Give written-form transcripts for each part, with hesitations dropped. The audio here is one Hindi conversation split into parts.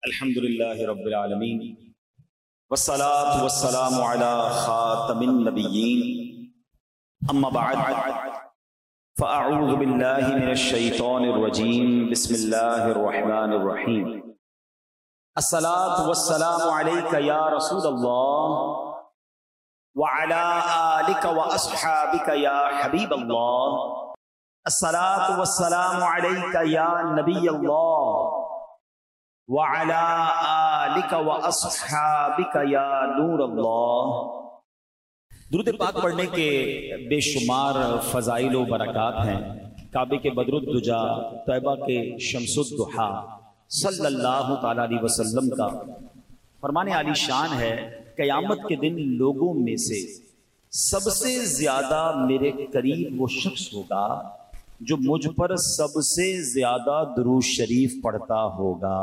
अल्हम्दुलिल्लाहि रब्बिल आलमीन वस्सलातु वस्सलामु अला खातमिन नबिय्यीन अम्मा बअद फ़अऊज़ु बिल्लाहि मिनश शैतानिर रजीम बिस्मिल्लाहिर रहमानिर रहीम अस्सलातु वस्सलामु अलैका या रसूलल्लाह व अला आलिका व अस्हाबिका या हबीबल्लाह अस्सलातु वस्सलामु अलैका या नबियल्लाह व अला आलिका व अस्हाबिका या नूरल्लाह। दुरूद पाक पढ़ने के बेशुमार फ़ज़ाइल व बरक़ात हैं। काबे के बदरुद्दुजा, तैबा के शम्सुद्दुहा सल्लल्लाहु तआला अलैहि वसल्लम का फरमाने आली शान है, क़यामत के दिन लोगों में से सबसे ज्यादा मेरे करीब वो शख्स होगा जो मुझ पर सबसे ज्यादा दुरूद शरीफ पढ़ता होगा।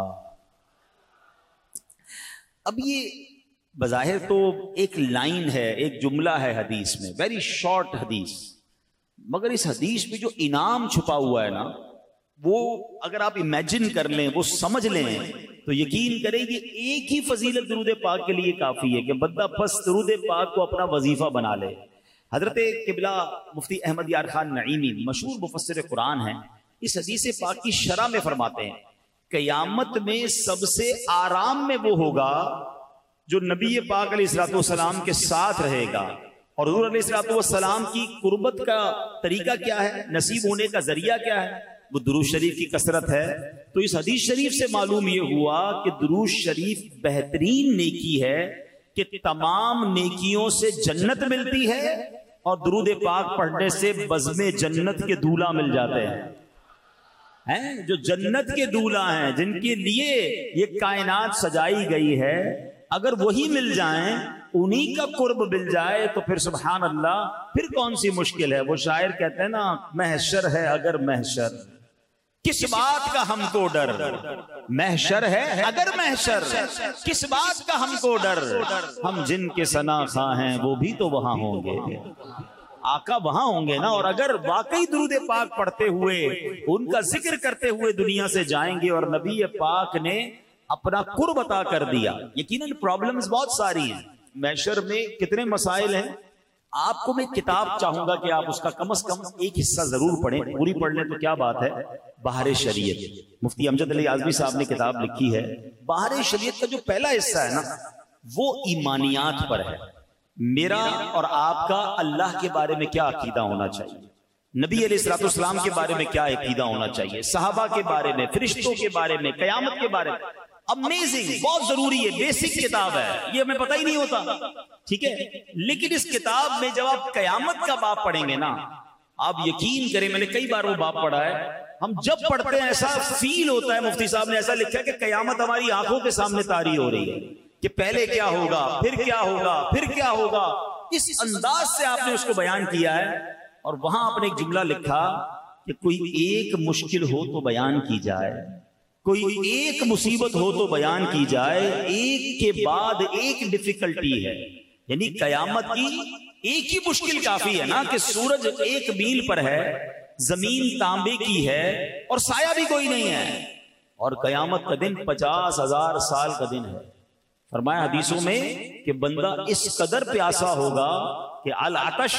अब ये बज़ाहिर तो एक लाइन है, एक जुमला है हदीस में, वेरी शॉर्ट हदीस, मगर इस हदीस में जो इनाम छुपा हुआ है ना, वो अगर आप इमेजिन कर लें, वो समझ लें, तो यकीन करें कि एक ही फजीलत दुरूद पाक के लिए काफी है कि बंदा बस दुरूद पाक को अपना वजीफा बना ले। हजरत किबला मुफ्ती अहमद यार खान नईमी मशहूर मुफस्सिर कुरान हैं, इस हदीस पाक की शरह में फरमाते हैं, क़यामत में सबसे आराम में वो होगा जो नबी पाक अलैहिस्सलाम के साथ रहेगा। और हुज़ूर अलैहिस्सलाम की कुर्बत का तरीका क्या है, नसीब होने का जरिया क्या है, वो दुरूद शरीफ की कसरत है। तो इस हदीस शरीफ से मालूम ये हुआ कि दुरूद शरीफ बेहतरीन नेकी है कि तमाम नेकियों से जन्नत मिलती है और दुरूद पाक पढ़ने से बज़्मे जन्नत के दूल्हा मिल जाते हैं। जो जन्नत के दूल्हा हैं, जिनके लिए ये कायनात सजाई गई है, अगर वही मिल जाएं, उन्हीं का कुर्ब मिल जाए, तो फिर सुभान अल्लाह, फिर कौन सी मुश्किल है। वो शायर कहते हैं ना, महशर है अगर महशर, किस बात का हमको डर, महशर है अगर महशर, किस बात का हमको डर, हम जिनके सना खा हैं वो भी तो वहां होंगे, आका वहां होंगे ना। और अगर वाकई दुरूद पाक पढ़ते हुए, उनका जिक्र करते हुए दुनिया से जाएंगे और नबी पाक ने अपना कुर्ब अता कर दिया, यकीनन प्रॉब्लम्स बहुत सारी हैं। महशर में कितने मसाइल हैं। आपको मैं किताब चाहूंगा कि आप उसका कम से कम एक हिस्सा जरूर पढ़ें, पूरी पढ़ लें तो क्या बात है। बहारे शरीयत, मुफ्ती अमजद अली आज़मी साहब ने किताब लिखी है। बहारे शरीयत का जो पहला हिस्सा है ना, वो ईमानियात पर है। मेरा और आपका अल्लाह के बारे में क्या अकीदा होना चाहिए, नबी अलैहिस्सलाम के बारे में क्या अकीदा होना चाहिए, सहाबा के बारे में, फरिश्तों के बारे में, कयामत के बारे में। अमेजिंग, बहुत जरूरी है, बेसिक किताब है, ये हमें पता ही नहीं होता, ठीक है। लेकिन इस किताब में जब आप कयामत का बाब पढ़ेंगे ना, आप यकीन करें, मैंने कई बार वो बाब पढ़ा है, हम जब पढ़ते हैं ऐसा फील होता है, मुफ्ती साहब ने ऐसा लिखा है कि कयामत हमारी आंखों के सामने तारी हो रही है कि पहले क्या होगा, फिर क्या होगा, फिर क्या होगा। इस अंदाज से आपने उसको बयान किया है। और वहां आपने एक जुमला लिखा कि कोई एक मुश्किल हो तो बयान की जाए, कोई एक मुसीबत हो तो बयान की जाए, एक के बाद एक डिफिकल्टी है। यानी कयामत की एक ही मुश्किल काफी है ना, कि सूरज 1 मील पर है, जमीन तांबे की है और साया भी कोई नहीं है, और कयामत का दिन 50,000 साल का दिन है। फरमाया हदीसों में कि बंदा इस कदर प्यासा होगा कि अल आतश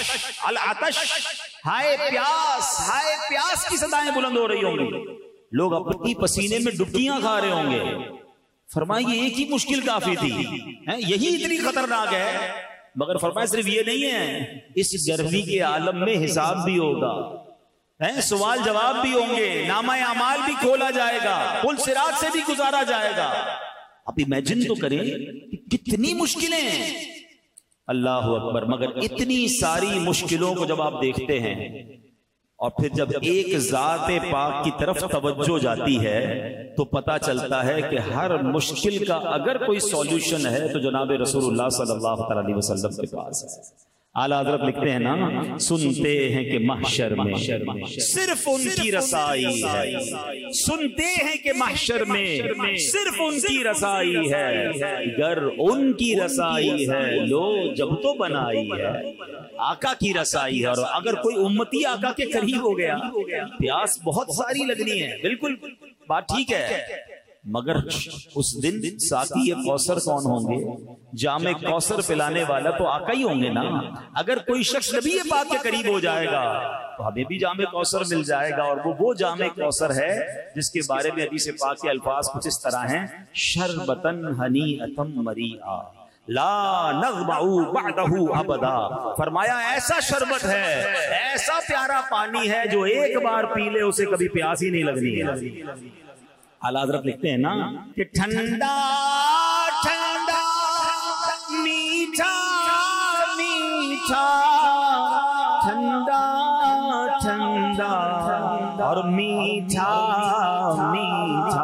हाय प्यास की सदाएं बुलंद हो रही होंगी, लोग अपनी पसीने में डुबकियां खा रहे होंगे। फरमाया ये एक ही मुश्किल काफी थी, यही इतनी खतरनाक है। मगर फरमाया सिर्फ ये नहीं है, इस गर्मी के आलम में हिसाब भी होगा, सवाल जवाब भी होंगे, नामा अमाल भी खोला जाएगा, पुल सिरात से भी गुजारा जाएगा। आप इमेजिन तो करें कितनी मुश्किलें हैं, अल्लाह अकबर। मगर इतनी सारी मुश्किलों को जब आप देखते हैं और फिर जब एक ज़ाते पाक की तरफ तवज्जो जाती है, तो पता चलता है कि हर मुश्किल का अगर कोई सॉल्यूशन है तो जनाब रसूलुल्लाह सल्लल्लाहु अलैहि वसल्लम के पास है। आला हज़रत लिखते हैं ना, सुनते हैं कि महशर में सिर्फ उनकी रसाई है, सुनते हैं कि महशर में सिर्फ उनकी रसाई है, गर उनकी रसाई है लो जब तो बनाई है। आका की रसाई है, और अगर कोई उम्मती आका के करीब हो गया, प्यास बहुत सारी लगनी है, बिल्कुल बात ठीक है, मगर उस दिन साकी कौसर कौन होंगे? जामे कौसर पिलाने वाला तो आका ही होंगे ना। अगर कोई शख्स नबी पाक के करीब हो जाएगा तो हमें भी जामे कौसर मिल जाएगा, और वो जामे कौसर है जिसके बारे में हदीस पाक के अल्फाज कुछ इस तरह हैं, शरबतन हनीअतम मरीआ ला नग़मउ बअदहु अबदा। फरमाया ऐसा शरबत है, ऐसा प्यारा पानी है जो एक बार पी ले उसे कभी प्यास ही नहीं लगनी है। आला हज़रत लिखते हैं ना कि ठंडा ठंडा मीठा मीठा, ठंडा ठंडा और मीठा मीठा,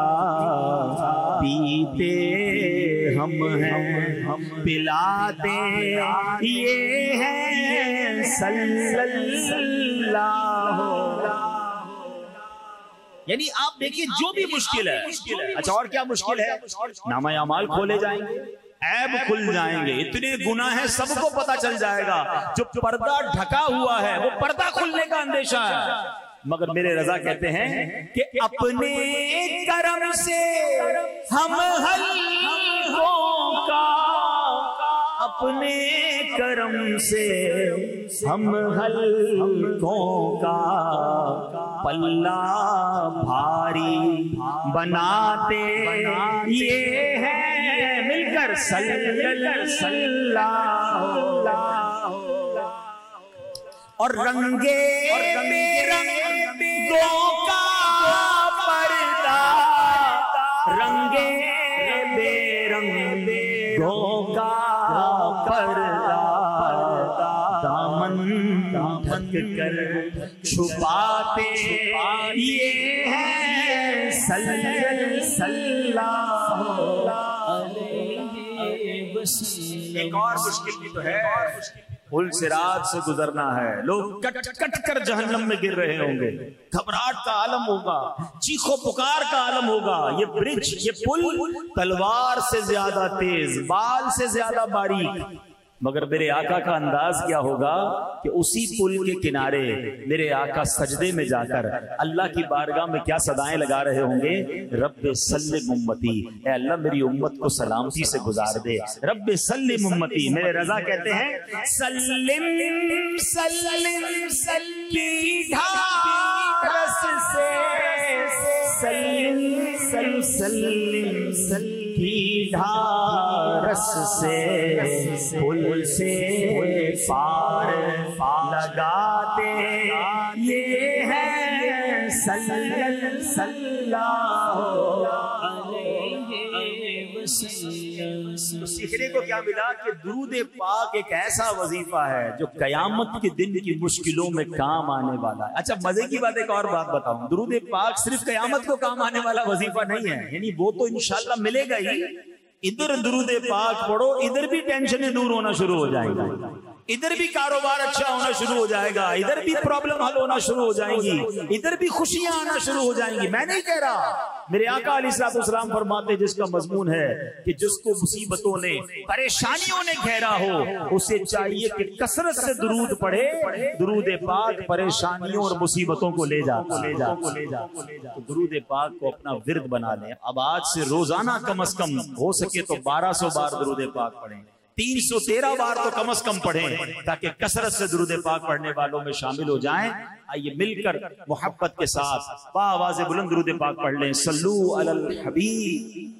पीते हम हैं पिलाते ये हैं सल्लल्लाहु। यानी आप देखिए जो भी मुश्किल है, अच्छा और क्या मुश्किल है? नामा अमाल खोले जाएंगे, ऐब खुल जाएंगे, इतने गुनाह हैं सबको पता चल जाएगा। जो पर्दा ढका हुआ है वो पर्दा खुलने का अंदेशा है। मगर मेरे रजा कहते हैं कि अपने करम से हम हल्कों का, अपने करम से हम हल्कों का पल्ला भारी बनाते ये है मिलकर सल्लल्लाहु। और रंगे बेरंगों का पर्दा, रंगे बेरंगों का पर्दा, दामन ढक कर छुपाते ये है सल्लल्लाहु अलैहि वसल्लम। एक और मुश्किल भी तो है, पुल सिरात से गुजरना है, लोग कट कट कर जहन्नम में गिर रहे होंगे, घबराहट का आलम होगा, चीखो पुकार का आलम होगा। ये ब्रिज, ये पुल तलवार से ज्यादा तेज, बाल से ज्यादा बारीक, मगर मेरे आका का अंदाज क्या होगा कि उसी पुल के किनारे मेरे आका सजदे में जाकर अल्लाह की बारगाह में क्या सदाएं लगा रहे होंगे, रब्बे सल्लिम उम्मती, ए अल्लाह मेरी उम्मत को सलामती से गुजार दे, रब्बे सल्लिम उम्मती। मेरे रजा कहते हैं सल्लिम सल्लिम सल्ली ढारस से, सल्लिम सल्लिम सल्ली ढारस से, पुल से पार लगाते ये है सल्लल्लाहु अलैहि वसल्लम। तो सीखने को क्या मिला कि दुरूद पाक एक ऐसा वजीफा है जो कयामत के दिन की मुश्किलों में काम आने वाला है। अच्छा मजे की बात, एक और बात बताऊं, दुरूद पाक सिर्फ कयामत को काम आने वाला वजीफा नहीं है, यानी वो तो इंशाल्लाह मिलेगा ही। इधर दुरूद पाक पढ़ो, इधर भी टेंशनें दूर होना शुरू हो जाएंगी, इधर भी कारोबार अच्छा होना शुरू हो जाएगा, इधर भी प्रॉब्लम हल होना शुरू हो जाएंगी, इधर भी खुशियां आना शुरू हो जाएंगी। मैं नहीं कह रहा, मेरे आका अलैहिस्सलाम फरमाते जिसका मजमून है कि जिसको मुसीबतों ने परेशानियों ने घेरा हो उसे चाहिए कि कसरत से दुरूद पढ़े, दुरूद पाक परेशानियों और मुसीबतों को ले जा। तो दुरूद पाक को अपना विर्द बना लें। अब आज से रोजाना कम से कम हो सके तो 1200 बार दुरूद पाक पढ़ें, 313 बार तो कम से कम पढ़ें, ताकि कसरत से दुरूद पाक पढ़ने वालों में शामिल हो जाएं। आइए मिलकर मोहब्बत के साथ बावाज़े बुलंद दुरूद पाक पढ़ लें। सल्लू अलल हबीब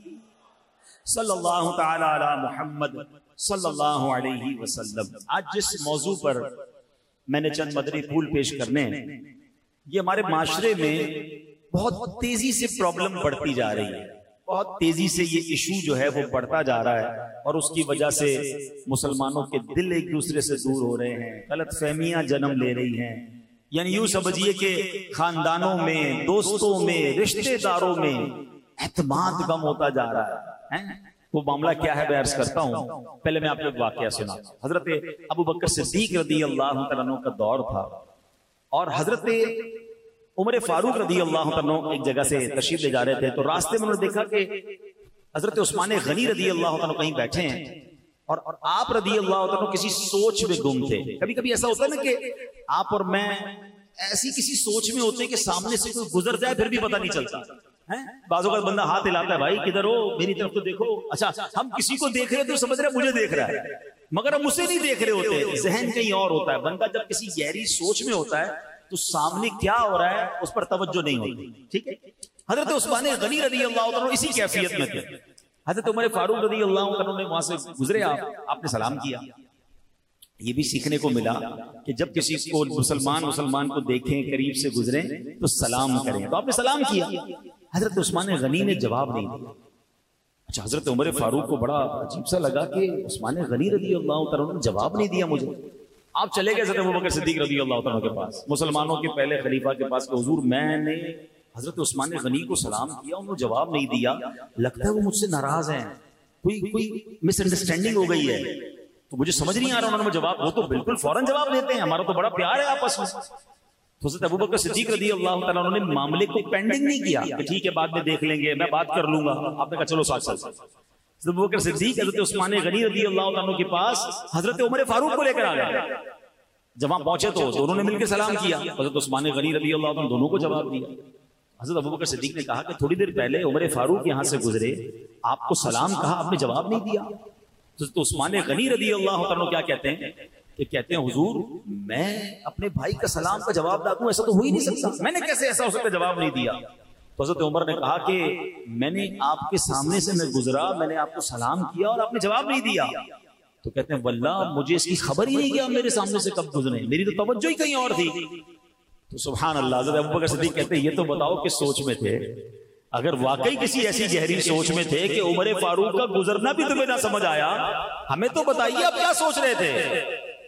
सल्लल्लाहु तआला अला मुहम्मद सल्लल्लाहु अलैहि वसल्लम। आज जिस मौजू पर मैंने चंद मदनी फूल पेश करने, ये हमारे माशरे में बहुत तेजी से प्रॉब्लम बढ़ती जा रही है, बहुत तेजी से ये इशू जो है वो बढ़ता जा रहा है, और उसकी वजह से मुसलमानों के दिल एक दूसरे से दूर हो रहे हैं, गलत फहमियां जन्म ले रही हैं। यानी यूं समझिए कि खानदानों में, दोस्तों में, रिश्तेदारों में एतमाद कम होता जा रहा है। वो मामला क्या है मैं अर्ज करता हूं। पहले मैं आपको एक वाकया सुना। हजरत अबू बकर सिद्दीक रदी अल्लाह तआला अन्हु का दौर था, और हजरत उमर फारूक रदी अल्लाह तआला अन्हु एक जगह से तशरीफ ले जा रहे थे, तो रास्ते में उन्होंने देखा कि हजरत उस्मान गनी रदी अल्लाह तआला अन्हु कहीं बैठे हैं, और आप रदी अल्लाह तआला अन्हु किसी सोच में गुम थे। कभी कभी ऐसा होता है ना कि आप और मैं ऐसी किसी सोच में होते हैं कि सामने से कोई गुजर जाए फिर भी पता नहीं चलता। हैं? बाजों का बंदा हाथ हिलाता है, भाई किधर हो, मेरी तरफ तो देखो। अच्छा, हम किसी को देख रहे हैं तो समझ रहे मुझे देख रहा है, मगर हम उसे नहीं देख रहे होते, जहन कहीं और होता है। बंदा जब किसी गहरी सोच में होता है तो सामने क्या हो रहा है उस पर तवज्जो नहीं होती। ठीक है, हजरत उस्मान गनी रज़ी अल्लाह तआला इसी कैफियत में थे। हजरत उमर फारूक रज़ी अल्लाह तआला ने वहां से गुजरे, आपने सलाम किया। ये भी सीखने को मिला कि जब किसी को मुसलमान को देखें, करीब से गुजरे तो सलाम करें। तो आपने सलाम किया, हजरत उस्मान गनी ने जवाब नहीं दिया। अच्छा, हजरत उमर फारूक को बड़ा अजीब सा लगा कि उस्मान गनी रज़ी अल्लाह तआला ने जवाब नहीं दिया मुझे। आप चले गए हजरत अबू बकर सिद्दीक रज़ी अल्लाह तआला के पास, मुसलमानों के पहले खलीफा के पास, कि हुजूर मैंने हजरत उस्मान गनी को सलाम किया, उन्होंने जवाब नहीं दिया, लगता है वो मुझसे नाराज हैं, कोई मिसअंडरस्टैंडिंग हो गई है, तो मुझे समझ नहीं आ रहा उन्होंने जवाब। वो तो बिल्कुल फौरन जवाब देते हैं, हमारा तो बड़ा प्यार है आपस में। तो हज़रत अबू बकर सिद्दीक रज़ी अल्लाह तआला उन्होंने मामले को पेंडिंग नहीं किया कि ठीक है बाद में देख लेंगे, मैं बात कर लूंगा। आपने कहा चलो साथ साथ। अबू बकर सिद्दीक हज़रत उस्मान गनी रज़ी अल्लाह तआला के पास हज़रत उमर फारूक को लेकर आ गए। जब वहां पहुंचे तो दोनों ने मिलकर सलाम किया। हज़रत उस्मान गनी रज़ी अल्लाह तआला दोनों को जवाब दिया। हज़रत अबू बकर सिद्दीक ने कहा कि थोड़ी देर पहले उमर फारूक यहां से गुजरे, आपको सलाम कहा, आपने जवाब नहीं दिया। तो उस्मान गनी रज़ी अल्लाह तआला क्या कहते हैं कि कहते हैं हुजूर मैं अपने भाई का सलाम का जवाब ना दूं, ऐसा तो हो ही नहीं सकता, मैंने कैसे ऐसा हो सकता जवाब नहीं दिया। तो हज़रत उमर ने कहा कि मैंने आपके सामने से मैं गुजरा, मैंने आपको सलाम किया और आपने जवाब नहीं दिया। तो कहते हैं वल्लाह मुझे इसकी खबर ही नहीं कि आप मेरे सामने से कब गुजरे, मेरी तो तवज्जो ही कहीं और थी। तो सुभान अल्लाह, हज़रत अबू बकर सिद्दीक कहते हैं ये तो बताओ किस सोच में थे। अगर वाकई किसी ऐसी गहरी सोच में थे कि उमर फारूक का गुजरना भी तुम्हें ना समझ आया, हमें तो बताइए आप क्या सोच रहे थे।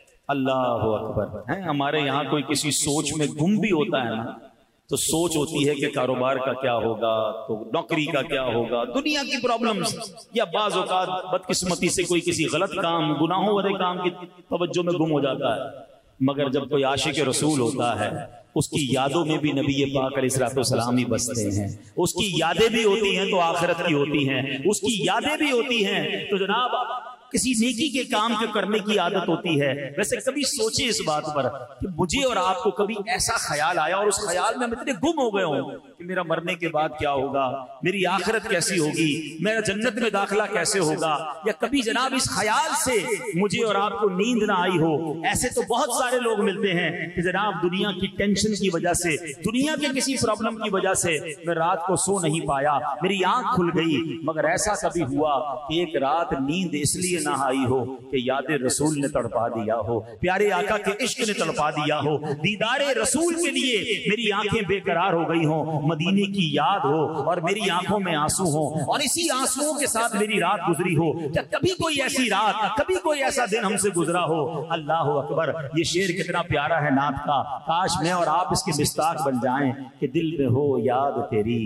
अल्लाह अकबर है। हमारे यहाँ कोई किसी सोच में गुम भी होता है ना, तो सोच होती है कि कारोबार का क्या होगा, तो नौकरी का क्या होगा, दुनिया की प्रॉब्लम्स, या बाज़ औक़ात बदकिस्मती से कोई किसी गलत काम, गुनाहों वाले काम की तवज्जो में गुम हो जाता है। मगर जब कोई आशिक रसूल होता है, उसकी यादों में भी नबी पाक अलैहिस्सलाम ही बसते हैं, उसकी यादें भी होती हैं तो आखिरत की होती हैं, उसकी यादें भी होती हैं तो जनाब किसी नेकी के काम के करने की आदत होती है। वैसे कभी सोचे इस बात पर कि मुझे और आपको कभी ऐसा ख्याल आया और उस ख्याल में हम इतने गुम हो गए हों कि मेरा मरने के बाद क्या होगा, मेरी आखिरत कैसी होगी, मेरा जन्नत में दाखिला कैसे होगा, या कभी जनाब इस ख्याल से मुझे और आपको नींद ना आई हो। ऐसे तो बहुत सारे लोग मिलते हैं कि जनाब दुनिया की टेंशन की वजह से, दुनिया के किसी प्रॉब्लम की वजह से मैं रात को सो नहीं पाया, मेरी आंख खुल गई। मगर ऐसा कभी हुआ कि एक रात नींद इसलिए ना आई हो कि याद रसूल ने तड़पा दिया हो, प्यारे आका के इश्क ने तड़पा दिया हो, दीदारे रसूल के लिए मेरी आंखें बेकरार हो गई हो, मदीने की याद हो और मेरी आंखों में आंसू हो और इसी आंसुओं के साथ मेरी रात गुजरी हो। क्या कभी कोई ऐसी रात, कभी कोई ऐसा दिन हमसे गुजरा हो? अल्लाह अकबर, ये शेर कितना प्यारा है नात का। काश मैं और आप इसके मिस्ताक बन जाएं कि दिल में हो याद तेरी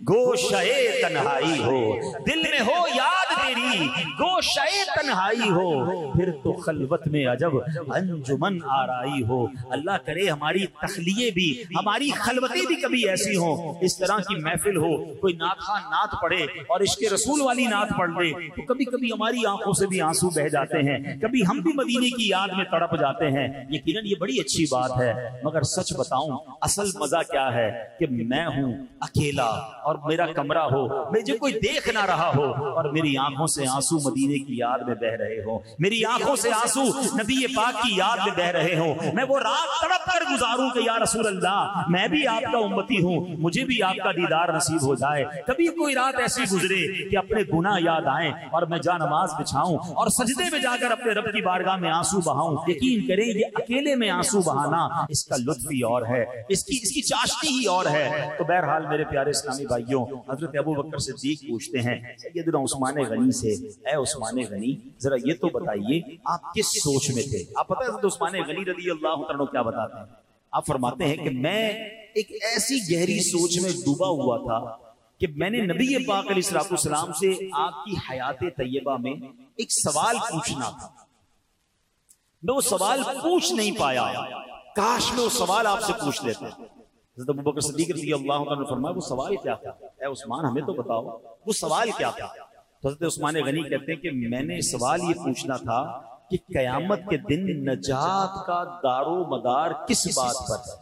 गोशे तन्हाई हो, दिल में हो याद तेरी गोशे तन्हाई हो, फिर तो खलवत में अजब अंजुमन आराई हो। अल्लाह करे हमारी तखलिये भी, हमारी खलवतें भी कभी ऐसी हो, इस तरह की महफिल हो, कोई नात नात पढ़े और इसके रसूल वाली नात पढ़ ले तो कभी कभी हमारी आंखों से भी आंसू बह जाते हैं, कभी हम भी मदीने की याद में तड़प जाते हैं। यकीनन ये बड़ी अच्छी बात है। मगर सच बताऊं असल मजा क्या है कि मैं हूं अकेला और मेरा कमरा हो, मुझे कोई देख ना रहा हो और मेरी आंखों से आंसू मदीने की याद में बह रहे हो, मेरी आंखों से आंसू नबी पाक की याद में बह रहे हो। मैं वो रात तड़प कर गुजारूं कि या रसूल अल्लाह मैं भी आपका उम्मती हूं, मुझे भी आपका दीदार नसीब हो जाए। कभी कोई रात ऐसी गुजरे कि अपने गुनाह याद आए और मैं जा नमाज बिछाऊं और सजदे में जाकर अपने रब की बारगाह में आंसू बहाऊं। यकीन करें ये अकेले में आंसू बहाना, इसका लुत्फ ही और है, इसकी चाशनी ही और है। तो बहरहाल मेरे प्यारे इस्लामी भाइयों, हजरत अबू बकर सिद्दीक पूछते हैं सैयदना उस्मान गनी से, ऐ उस्मान गनी जरा ये तो बताइए आप किस सोच में थे? आप पता है उस्मान गनी रज़ी अल्लाह तआला क्या बताते हैं? आप फरमाते हैं कि मैं एक ऐसी गहरी सोच में डूबा हुआ था कि मैंने नबी पाक अलैहिस्सलाम से आपकी हयात तैयबा में एक सवाल पूछना था, मैं वो सवाल पूछ नहीं पाया, काश मैं वो सवाल आपसे पूछ लेता। हज़रत अबू बकर सिद्दीक रज़ी अल्लाह तआला ने फरमाया वो सवाल क्या था? ऐ उस्मान हमें तो बताओ वो सवाल क्या था? तो हज़रत उस्मान गनी कहते हैं कि मैंने सवाल ये पूछना था कि कयामत के दिन नजात का दारो मदार किस बात पर है?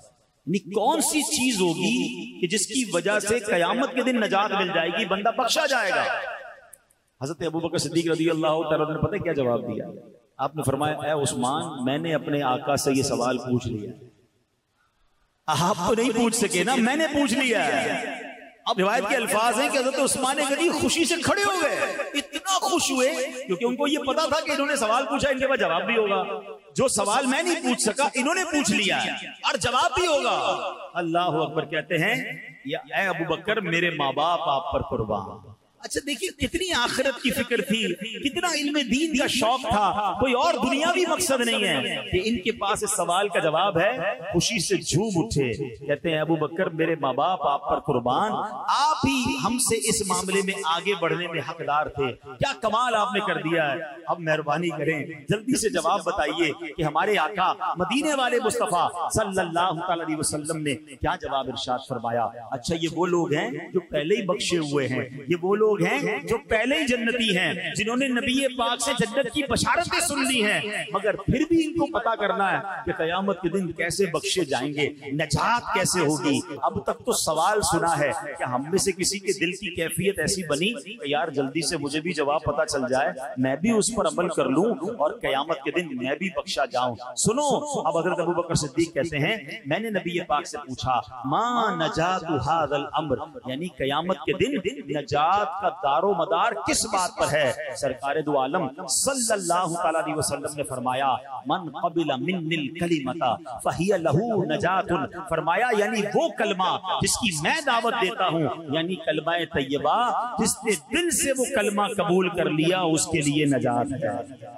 कौन सी चीज होगी कि जिसकी वजह से कयामत के दिन नजात मिल जाएगी, बंदा बख्शा जाएगा। हजरत अबू बकर सिद्दीक रज़ी अल्लाह तआला ने पता क्या जवाब दिया? आपने फरमाया, ऐ उस्मान, मैंने अपने आका से ये सवाल पूछ लिया। आप तो नहीं पूछ सके ना, मैंने पूछ लिया। अब रिवायत के अल्फाज हैं कि हजरत उस्मान गनी खुशी से खड़े हो गए, इतना खुश हुए क्योंकि उनको ये पता था कि इन्होंने सवाल पूछा, इनके पास जवाब भी होगा। जो सवाल मैं नहीं पूछ सका, इन्होंने पूछ लिया और जवाब भी होगा। अल्लाह अकबर। कहते हैं, या ऐ अबू बकर, मेरे माँ बाप आप पर कुर्बान। अच्छा देखिए कितनी आखिरत की फिक्र थी, कितना इल्म दीन का शौक था, कोई और दुनियावी मकसद नहीं है कि इनके पास इस सवाल का जवाब है। खुशी से झूम उठे, कहते हैं, अबू बकर, मेरे माँ बाप आप पर कुर्बान, आप ही हमसे इस मामले में आगे बढ़ने में हकदार थे। क्या कमाल आपने कर दिया है। अब मेहरबानी करें, जल्दी से जवाब बताइए कि हमारे आका मदीने वाले मुस्तफा सल्लल्लाहु अलैहि वसल्लम ने क्या जवाब इरशाद फरमाया। अच्छा, ये वो लोग हैं जो पहले ही बख्शे हुए हैं, ये वो लोग हैं जो पहले ही जन्नती हैं, जिन्होंने नबी पाक से जन्नत की बशारतें सुन ली हैं, मगर फिर भी इनको पता करना है कि कयामत के दिन कैसे बख्शे जाएंगे, नजात कैसे होगी। अब तक तो सवाल सुना है कि हम में से किसी के दिल की कैफियत ऐसी बनी कि यार जल्दी से मुझे भी जवाब पता चल जाए, मैं भी उस पर अमल कर लूं और कयामत के दिन मैं भी बख्शा जाऊं। सुनो, अब हज़रत अबू बकर सिद्दीक कहते हैं, मैंने नबी पाक से पूछा, मा नजातु हाज़ल अम्र, यानी कयामत के दिन नजात का दारो मदार किस बात पर है। सरकारे दो आलम सल्लल्लाहु अलैहि वसल्लम ने फरमाया, मन क़बिला मिन्निल कलिमता फहिया लहू नजातुन। फरमाया यानी वो कलमा जिसकी मैं दावत देता हूँ, यानी कलमा तैयबा, जिसने दिल से वो कलमा कबूल कर लिया उसके लिए नजात है।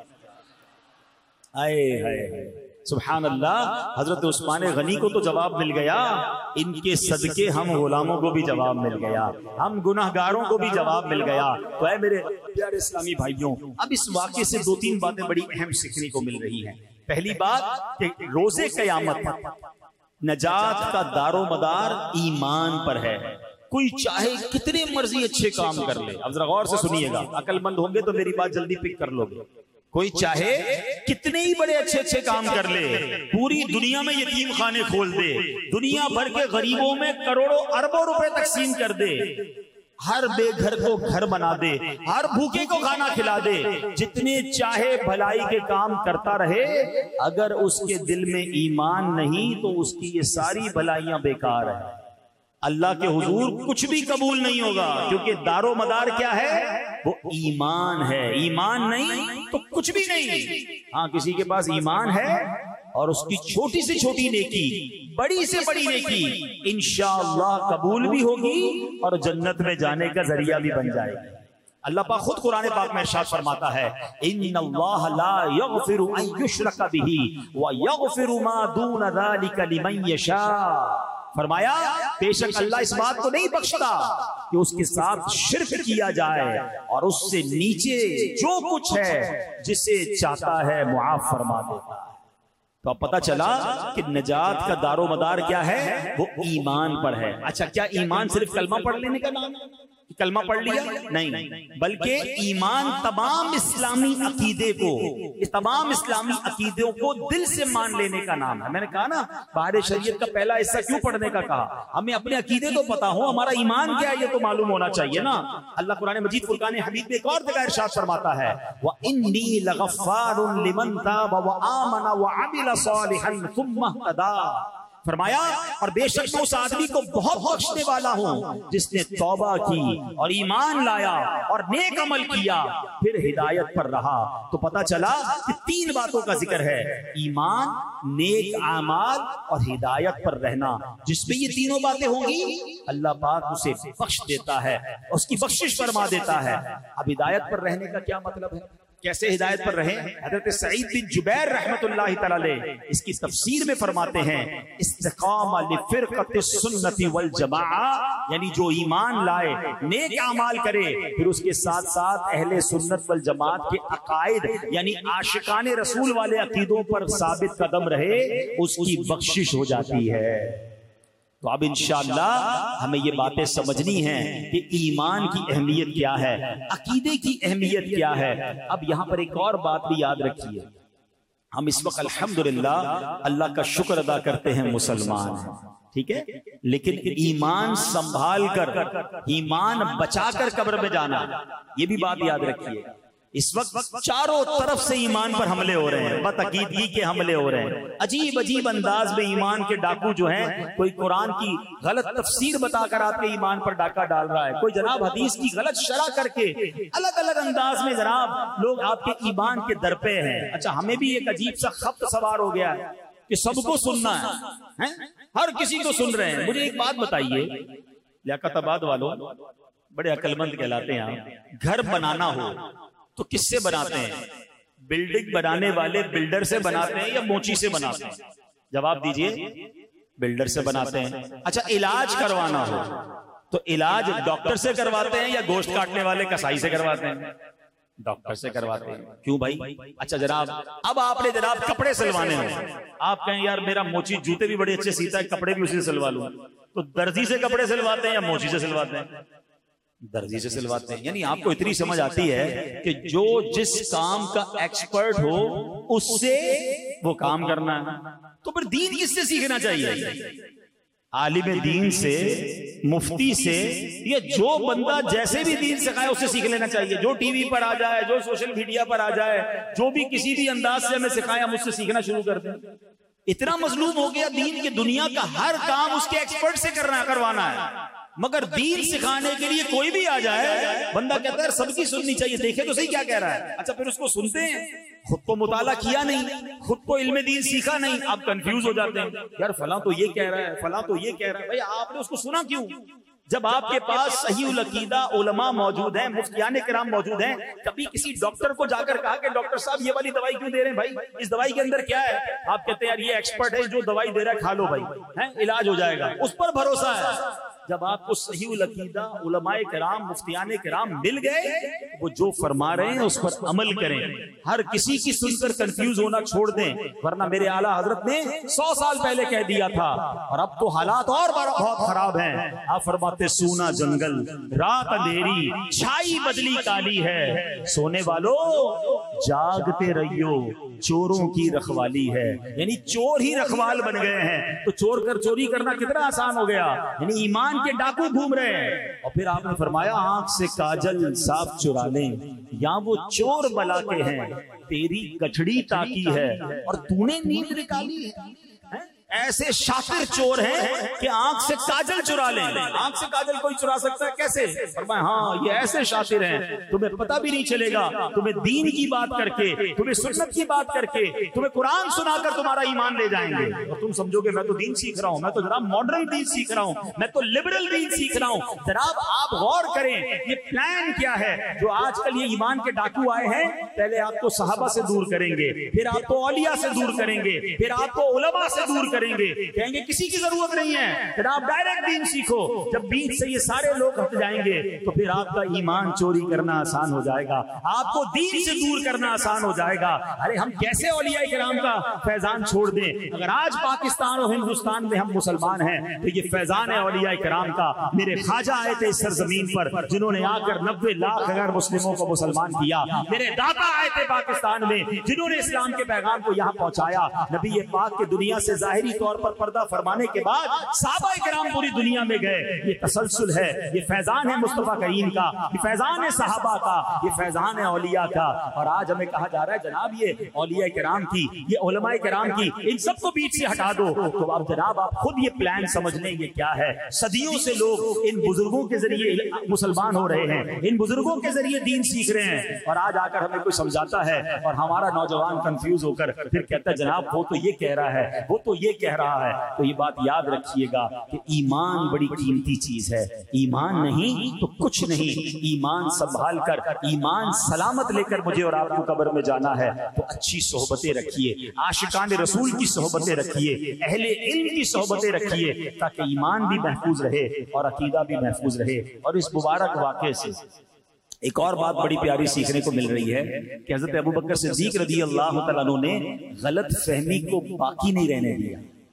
आए हाय सुभान अल्लाह। हजरत उस्मान गनी को तो जवाब मिल गया, इनके सदके हम गुलामों को भी जवाब मिल गया, हम गुनाहगारों को भी जवाब मिल गया। तो है मेरे प्यारे इस्लामी भाइयों, अब इस वाक़े से दो तीन बातें बड़ी अहम सीखने को मिल रही हैं। पहली बात कि रोजे कयामत नजात का दारो मदार ईमान पर है। कोई चाहे कितने मर्जी अच्छे काम कर ले, अब जरा गौर से सुनिएगा, अकलमंद होंगे तो मेरी बात जल्दी पिक कर लोगे। कोई चाहे कितने ही बड़े अच्छे अच्छे काम कर ले, पूरी दुनिया में यतीम खाने खोल दे, दुनिया भर के गरीबों में करोड़ों अरबों रुपए तकसीम कर दे, हर बेघर को घर बना दे, हर भूखे को खाना खिला दे, जितने चाहे भलाई के काम करता रहे, अगर उसके दिल में ईमान नहीं तो उसकी ये सारी भलाइयां बेकार है। अल्लाह के हुजूर कुछ भी कबूल नहीं होगा, क्योंकि दारो मदार क्या है, वो ईमान है। ईमान नहीं तो कुछ भी नहीं। हाँ, किसी के पास ईमान है और उसकी छोटी से छोटी नेकी, बड़ी से बड़ी नेकी इंशाअल्लाह कबूल भी होगी और जन्नत में जाने का जरिया भी बन जाएगी। अल्लाह पाक खुद कुरान पाक में इरशाद फरमाता है, इन्नल्लाह ला यगफिरु अन युश्रका बिही व यगफिरु मा दून ज़ालिका लिमन यशा। फरमाया बेशक अल्लाह इस बात को नहीं बख्शता कि उसके साथ शिर्क किया जाए और उससे नीचे जो कुछ है जिसे चाहता है मुआफ फरमा देता है। तो अब पता चला कि नजात का दारो मदार क्या है, वो ईमान पर है। अच्छा, क्या ईमान सिर्फ कलमा पढ़ लेने का नाम है? कलमा पढ़ लिया नहीं, बल्कि ईमान तमाम इस्लामी अकीदे को, इस तमाम इस्लामी अकीदों को दिल से मान लेने का नाम है। मैंने कहा ना, बाहर शरीयत का पहला हिस्सा क्यों पढ़ने का कहा? हमें अपने अकीदे तो पता हो, हमारा ईमान क्या है ये तो मालूम होना चाहिए ना। अल्लाह कुरान मजीद फुरकान हमीद में एक और जगह इरशाद फरमाता है, व इन्नी लगफ्फारुन लिमन ताब व आमन व अमिल सालिहन सुम्मा इहतदा। फरमाया और बेशक मैं उस आदमी को बहुत बख्शने वाला हूं जिसने तौबा की और ईमान लाया और नेक अमल किया, फिर हिदायत पर रहा। तो पता चला कि तीन बातों का जिक्र है, ईमान, नेक आमाल और हिदायत पर रहना। जिसमें ये तीनों बातें होंगी अल्लाह पाक उसे बख्श देता है, उसकी बख्शिश फरमा देता है। अब हिदायत पर रहने का क्या मतलब है, कैसे हिदायत पर रहे? हज़रत सईद बिन जुबैर रहमतुल्लाहि तआला अलैह इसकी तफसीर में फरमाते हैं, इस्तिकामा लिफिरक़ति सुन्नति वल जमाआ, यानी जो ईमान लाए, नेक अमाल करे, फिर उसके साथ साथ अहले सुन्नत वल जमात के अकायद यानी आशिकाने रसूल वाले अकीदों पर साबित कदम रहे, उसकी बख्शिश हो जाती है। तो अब इंशाअल्लाह हमें ये बातें समझनी हैं कि ईमान की अहमियत क्या है, अकीदे की अहमियत क्या है। अब यहां पर एक और बात भी याद रखिए, हम इस वक्त अल्हम्दुलिल्लाह अल्लाह का शुक्र अदा करते हैं मुसलमान हैं, ठीक है, लेकिन ईमान संभाल कर, ईमान बचाकर कब्र में जाना, ये भी बात याद रखिए। इस वक्त चारों तरफ से ईमान पर हमले हो रहे हैं, बतअकीदगी के हमले हो रहे हैं, अजीब अजीब अंदाज में ईमान के डाकू जो हैं, कोई कुरान की गलत तफसीर बताकर आपके ईमान पर डाका डाल रहा है, कोई जनाब हदीस की गलत शरह करके अलग अलग अंदाज में जनाब लोग आपके ईमान के दर पे हैं। अच्छा, हमें भी एक अजीब सा खप्त सवार हो गया है कि सबको सुनना है, हर किसी को सुन रहे हैं। मुझे एक बात बताइए, लियाकताबाद वालों बड़े अक्लमंद कहलाते हैं आप, घर बनाना हो तो किससे बनाते हैं? बिल्डिंग बनाने वाले बिल्डर से बनाते हैं या मोची से बनाते हैं? जवाब दीजिए। बिल्डर से बनाते हैं। अच्छा, इलाज करवाना हो तो इलाज डॉक्टर से करवाते हैं या गोश्त काटने वाले कसाई से करवाते हैं? डॉक्टर से करवाते हैं। क्यों भाई? अच्छा जनाब, अब आपने जनाब कपड़े सिलवाने हो, आप कहें यार मेरा मोची जूते भी बड़े अच्छे सीता है, कपड़े भी उसी से सिलवा लूं, तो दर्जी से कपड़े सिलवाते हैं या मोची से सिलवाते हैं? दर्जी से सिलवाते हैं। यानी आपको इतनी समझ आती है कि जो जिस काम का एक्सपर्ट हो उससे वो काम करना है। तो फिर दीन किससे सीखना चाहिए? आलिम दीन से, मुफ्ती से, या जो बंदा जैसे भी दीन सिखाए उससे सीख लेना चाहिए। जो टीवी पर आ जाए, जो सोशल मीडिया पर आ जाए, जो भी किसी भी अंदाज से हमें सिखाए, हम उससे सीखना शुरू कर दें। इतना मजलूम हो गया दीन के, दुनिया का हर काम उसके एक्सपर्ट से करवाना है, मगर दीन सिखाने के लिए कोई भी आ जाए, बंदा कहता है सबकी सुननी चाहिए, देखे तो सही क्या कह रहा है। अच्छा, फिर उसको सुनते हैं, खुद को मुताला किया नहीं, खुद को इल्म दीन सीखा नहीं, आप कंफ्यूज हो जाते हैं, यार फला तो ये कह रहा है, फला तो ये कह रहा है। भाई आपने उसको सुना क्यों? जब आपके पास सहीउल अकीदा उलमा मौजूद हैं, मुफ्तियान किराम मौजूद हैं, कभी किसी डॉक्टर को जाकर कहा कि डॉक्टर साहब ये वाली दवाई क्यों दे रहे हैं भाई, इस दवाई के अंदर क्या है? आप कहते हैं यार ये एक्सपर्ट है, जो दवाई दे रहा है खा लो भाई, है इलाज हो जाएगा, उस पर भरोसा है। जब आपको सहीउल अकीदा उलमाए किराम मुफ्तियान किराम मिल गए, वो जो फरमा रहे हैं उस पर अमल करें, हर किसी की सुनकर कंफ्यूज होना छोड़ दें, वरना मेरे आला हजरत ने 100 साल पहले कह दिया था, और अब तो हालात और बहुत खराब हैं। आप फरमाते सूना जंगल, रात अंधेरी, छाई बदली काली है, सोने वालों जागते रहियो, चोरों की रखवाली है। यानी चोर ही रखवाल बन गए हैं, तो चोरी करना कितना आसान हो गया। यानी ईमान के डाकू घूम रहे हैं। और फिर आपने फरमाया आंख से काजल साफ चुरा लें, या वो चोर बला के हैं, तेरी गठड़ी ताकी है और तूने नींद निकाली है। ऐसे शातिर चोर हैं कि आंख से काजल चुरा लें। आंख से काजल कोई चुरा सकता है कैसे? फरमाया हाँ, ये ऐसे शातिर हैं, तुम्हें पता भी नहीं चलेगा, तुम्हें दीन की बात करके, तुम्हें सुन्नत की बात करके, तुम्हें कुरान सुनाकर तुम्हारा ईमान ले जाएंगे, और तुम समझोगे मैं तो दीन सीख रहा हूं, मैं तो जनाब मॉडर्न दीन सीख रहा हूं, मैं तो लिबरल दीन सीख रहा हूं। जनाब आप गौर करें, ये प्लान क्या है जो आजकल ये ईमान के डाकू आए हैं। पहले आपको सहाबा से दूर करेंगे, फिर आपको औलिया से दूर करेंगे, फिर आपको उलमा से दूर करेंगे, कहेंगे किसी की जरूरत नहीं है, फिर आप डायरेक्ट दीन सीखो। जब बीच से ये सारे लोग हट जाएंगे तो फिर आपका ईमान चोरी करना आसान हो जाएगा, आपको दीन से दूर करना आसान हो जाएगा। अरे हम कैसे औलिया किराम का फैजान छोड़ दें? अगर आज पाकिस्तान और हिंदुस्तान में हम मुसलमान हैं तो ये फैजान है औलिया किराम का। मेरे ख्वाजा आए थे इस सरजमीन पर, जिन्होंने आकर 90 लाख अगर मुस्लिमों को मुसलमान किया। मेरे दाता आए थे पाकिस्तान में, जिन्होंने इस्लाम के पैगाम को यहाँ पहुंचाया। नबी पाक के दुनिया से जाहिरी तौर पर पर्दा फरमाने के बाद सहाबाए किराम पूरी दुनिया में गए। ये तसलसल है, ये फैजान है मुस्तफा करीम का, ये फैजान है सहाबा का, ये फैजान है औलिया का। और आज हमें कहा जा रहा है जनाब ये औलिया किराम की, ये उलमाए किराम की, इन सबको बीच से हटा दो। तो आप जनाब आप खुद ये प्लान समझ लें ये क्या है। सदियों से लोग इन बुजुर्गों के जरिए मुसलमान हो रहे हैं, इन बुजुर्गों के जरिए दीन सीख रहे हैं, और आज आकर हमें कोई समझाता है और हमारा नौजवान कंफ्यूज होकर फिर कहता है जनाब वो तो ये कह रहा है, वो तो ये कह रहा है। तो ये बात याद रखिएगा कि ईमान बड़ी कीमती चीज है। ईमान नहीं तो कुछ नहीं। ईमान संभाल कर, ईमान सलामत लेकर मुझे और आपको कब्र में जाना है तो अच्छी सोहबतें रखिए, आशिकान रसूल की सोहबतें रखिए, अहले इल्म की सोहबतें रखिए, ताकि ईमान भी महफूज रहे और अकीदा भी महफूज रहे। और इस मुबारक वाक़े से एक और बात बड़ी प्यारी सीखने को मिल रही है कि हजरत अबू बकर सिद्दीक रज़ी अल्लाह तआला अन्हु ने गलत फहमी को बाकी नहीं रहने दिया।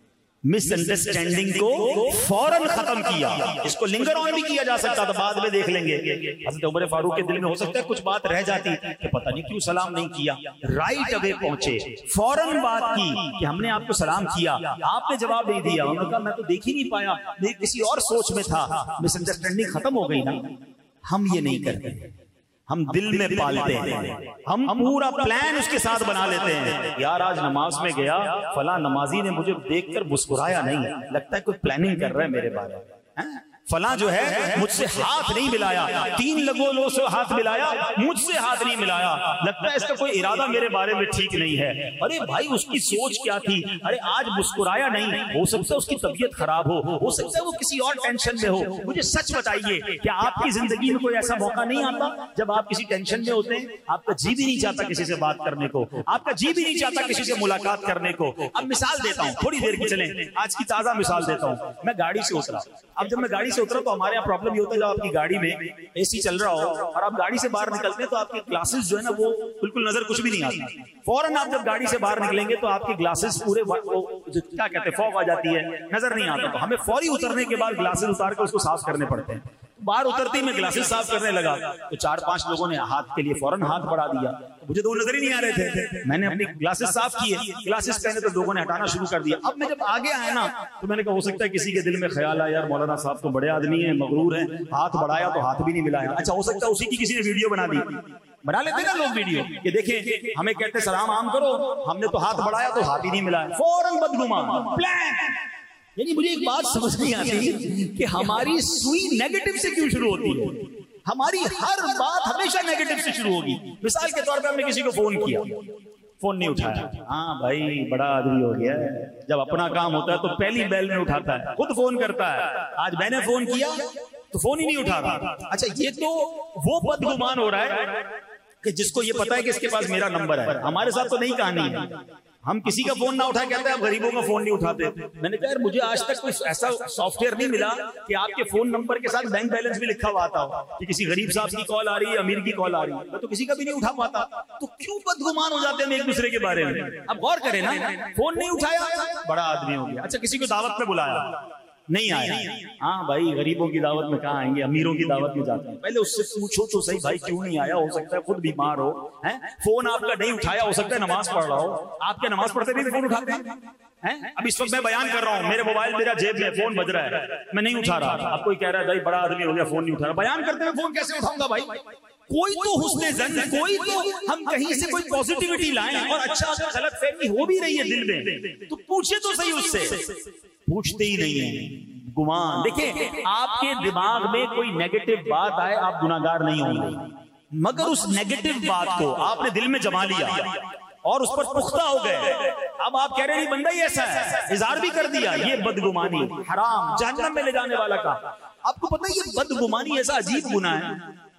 मिसअंडरस्टैंडिंग को फौरन खत्म किया। इसको लिंगर ऑन भी किया जा सकता था, बाद में देख लेंगे। हज़रत उमर फारूक के दिल में हो सकता है कुछ बात रह जाती कि पता नहीं क्यों सलाम नहीं किया। राइट अवे पहुंचे, फौरन बात की कि हमने आपको सलाम किया, आपने जवाब नहीं दिया। उन्होंने कहा मैं तो देख ही नहीं पाया, मैं किसी और सोच में था, मिसअंडरस्टैंडिंग खत्म हो गई ना। हम ये नहीं करते, हम दिल में पालते हैं, हम पूरा प्लान उसके साथ बना लेते हैं। यार आज नमाज में गया, फला नमाजी ने मुझे देखकर मुस्कुराया नहीं, लगता है कोई प्लानिंग कर रहा है मेरे बारे में। फला जो है मुझसे हाथ नहीं मिलाया, 3 लोगों से हाथ मिलाया, मुझसे हाथ नहीं मिलाया, लगता है इसका कोई इरादा मेरे बारे में ठीक नहीं है। अरे भाई उसकी सोच क्या थी? अरे आज मुस्कुराया नहीं, हो सकता है उसकी तबीयत खराब हो सकता है वो किसी और टेंशन में हो। मुझे सच बताइए, क्या आपकी जिंदगी में कोई ऐसा मौका नहीं आता जब आप किसी टेंशन में होते हैं, आपका जी भी नहीं चाहता किसी से बात करने को, आपका जी भी नहीं चाहता किसी से मुलाकात करने को। अब मिसाल देता हूँ, थोड़ी देर की चलें, आज की ताजा मिसाल देता हूँ। मैं गाड़ी से उतरा, अब जब मैं गाड़ी से उतरा तो हमारे यहाँ प्रॉब्लम ये होता है, जब आपकी गाड़ी में एसी चल रहा हो और आप गाड़ी से बाहर निकलते हैं तो आपके ग्लासेस जो है ना वो बिल्कुल नजर कुछ भी नहीं आती। फौरन आप जब गाड़ी से बाहर निकलेंगे तो आपके ग्लासेस पूरे क्या कहते हैं, फॉग आ जाती है, नजर नहीं आता। तो हमें फौरी उतरने के बाद ग्लासेस उतार कर उसको साफ करने पड़ते हैं। बाहर उतरते ही मैं ग्लासेस साफ करने लगा तो 4-5 लोगों ने हाथ के लिए फौरन हाथ बढ़ा दिया, मुझे तो नजर ही नहीं आ रहे थे। मैंने अपने ग्लासेस साफ किए, ग्लासेस पहने तो लोगों ने हटाना शुरू कर दिया। अब मैं जब आगे आया ना तो मैंने कहा हो सकता है किसी के दिल में ख्याल आया, यार मौलाना साहब तो बड़े आदमी है, मगरूर है, हाथ बढ़ाया तो हाथ भी नहीं मिलाया। अच्छा हो सकता है उसी की किसी ने वीडियो बना दी, बना लेते ना लोग वीडियो, ये देखें हमें कहते सलाम आम करो, हमने तो हाथ बढ़ाया तो हाथ ही नहीं मिलाया, फौरन बदगुमान प्लान। यानी मुझे एक बात समझ नहीं आती कि हमारी सुई नेगेटिव से क्यों शुरू होती है? हमारी हर बात हमेशा नेगेटिव से शुरू होगी। मिसाल के तौर पे हमने किसी को फोन किया, फोन नहीं उठाया, हाँ भाई बड़ा आदमी हो गया है, जब अपना काम होता है तो पहली बेल में उठाता है, खुद फोन करता है। आज मैंने फोन किया तो फोन ही नहीं उठा रहा। अच्छा ये तो वो बदगुमान हो रहा है कि जिसको ये पता है कि इसके पास मेरा नंबर है। हमारे साथ तो नहीं कहानी है, हम किसी का फोन ना उठा कहते हैं आप गरीबों का फोन नहीं उठाते। मैंने कहा यार मुझे आज तक कोई ऐसा सॉफ्टवेयर नहीं मिला कि आपके फोन नंबर के साथ बैंक बैलेंस भी लिखा हुआ आता हो कि किसी गरीब साहब की कॉल आ रही है, अमीर की कॉल आ रही है, मैं तो किसी का भी नहीं उठा पाता। तो क्यों बदगुमान हो जाते हैं हम एक दूसरे के बारे में? अब गौर करें ना, फोन नहीं उठाया बड़ा आदमी हो गया। अच्छा किसी को दावत में बुलाया, नहीं आया, हाँ भाई गरीबों की दावत में कहाँ आएंगे, अमीरों की दावत में जाते हैं। पहले उससे पूछो तो सही भाई क्यों नहीं आया, हो सकता है खुद बीमार हो, हैं? फोन आपका नहीं उठाया, हो सकता है नमाज पढ़ रहा हो। आपके नमाज पढ़ते भी फोन उठाते हैं? अब इस वक्त मैं बयान कर रहा हूँ, मेरे मोबाइल मेरा जेब में, फोन बज रहा है, मैं नहीं उठा रहा। अब कोई कह रहा है भाई बड़ा आदमी हो गया फोन नहीं उठा रहा, बयान करते हुए फोन कैसे उठाऊंगा भाई? कोई तो हुस्ने ज़न्न, कोई तो हम कहीं से कोई पॉजिटिविटी लाएं। और अच्छा अगर गलत फहमी हो भी रही है दिल में तो पूछे तो सही उससे, पूछते ही नहीं है, गुमान। देखिए आपके दिमाग में कोई नेगेटिव बात आए आप गुनाहगार नहीं होंगे, मगर उस नेगेटिव बात को आपने दिल में जमा लिया और उस पर पुख्ता हो गए। अब आप कह रहे हैं बंदा ही ऐसा है, इज़हार भी कर दिया, ये बदगुमानी हराम, जहन्नम में ले जाने वाला का। आपको पता है ये बदगुमानी ऐसा अजीब गुनाह है,